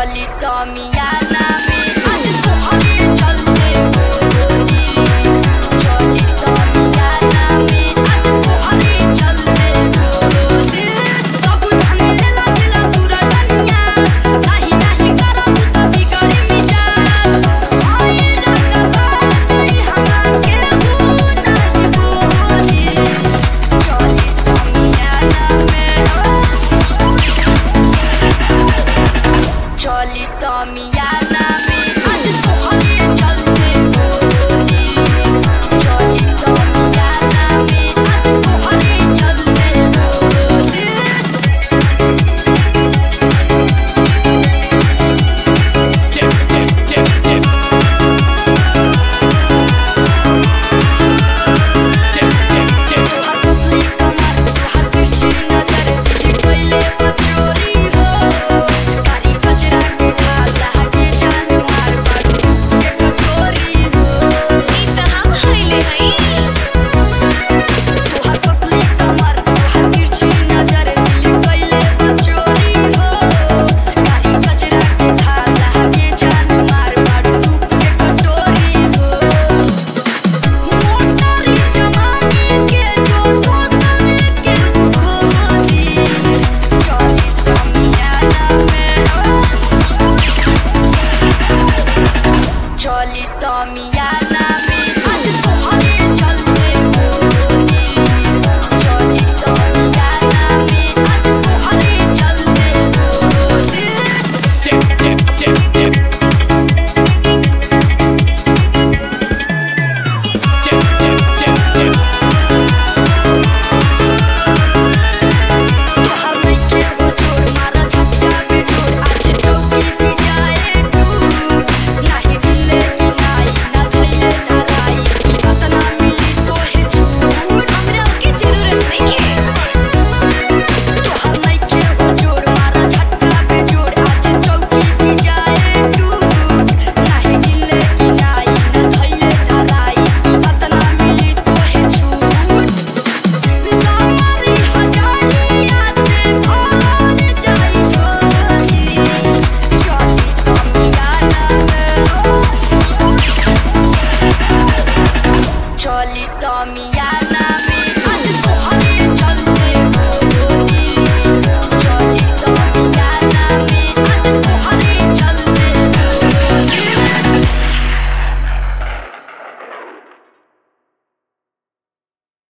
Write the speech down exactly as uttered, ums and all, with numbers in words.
चली समियाना में आज तोहरे चलते होली चली समियाना में आज तोहरे चलते होली सब धन लेला दिला दूरा जनिया नहीं नहीं करो तू तो बिगड़ी मिजाज हाय रंगवा चली हमा के हो नहीं बोली चली समियाना में चली समियाना में